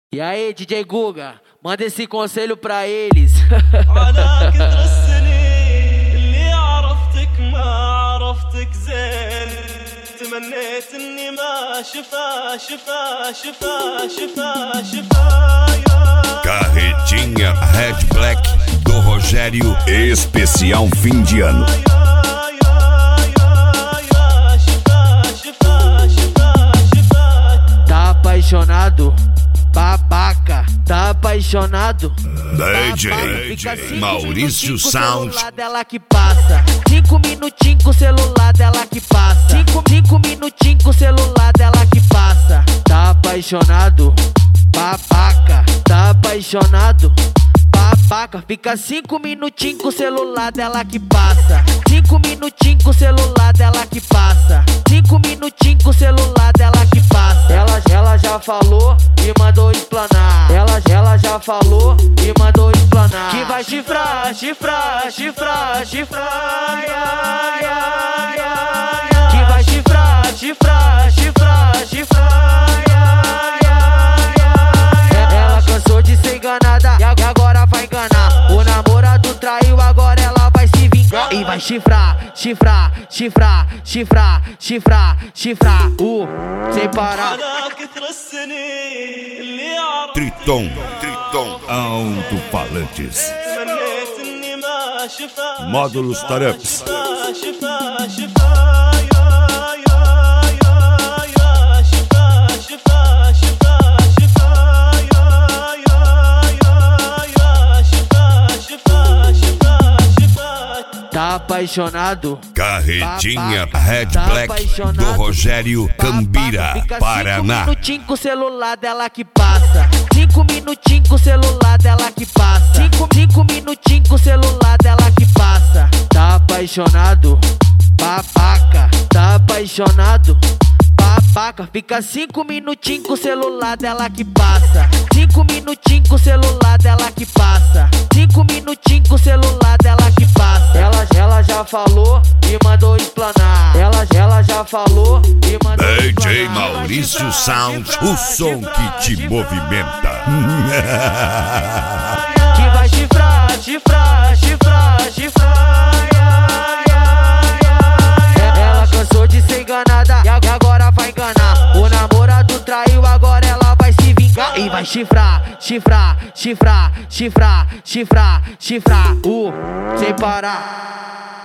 E aí, DJ Guga, manda esse conselho pra eles. على كثر السنين اللي عرفتك ما عرفتك زين تمنيت اني ما شفا Carretinha Red Black do Rogério, especial fim de ano. Tá apaixonado? Babaca, tá apaixonado? DJ Maurício Sound. Celular dela que passa 5 minutinhos com o celular dela que passa 5 minutinhos com o celular dela que passa. Tá apaixonado? Babaca, tá apaixonado? Babaca, fica 5 minutinhos com o celular dela que passa 5 minutinhos com o celular dela que passa 5 minutinhos com o celular dela que passa. Ela já falou e mandou explanar. Ela já falou e mandou explanar. Que vai chifrar, ai, ai, ai. Que vai chifrar, ai, ai, ai. Ela cansou de ser enganada e agora vai enganar. O namorado traiu, agora ela vai se vingar. E vai chifrar, sem parar. على كثر السنين اللي عرفتك Triton Alto-Falantes. تمنيت اني ما شفا Módulos Tareps. Tá apaixonado? Carretinha Babaca, Red tá Black apaixonado? do Rogério, Cambira, Fica Paraná. 5 minutinhos com o celular dela que passa 5 minutinhos com o celular dela que passa 5 minutinhos com o celular dela que passa. Tá apaixonado? Babaca, tá apaixonado? Babaca, fica 5 minutinhos com o celular dela que passa 5 minutinhos com o celular dela que passa 5 minutinhos com o celular dela que passa. Ela já falou e mandou explanar. Ela já falou e mandou DJ explanar. Maurício Sound, o som que te movimenta. Que vai chifrar, ai, ai, ai. Ela cansou de ser enganada e agora vai enganar. O namorado traiu, agora ela vai se vingar. E vai chifrar, sem parar.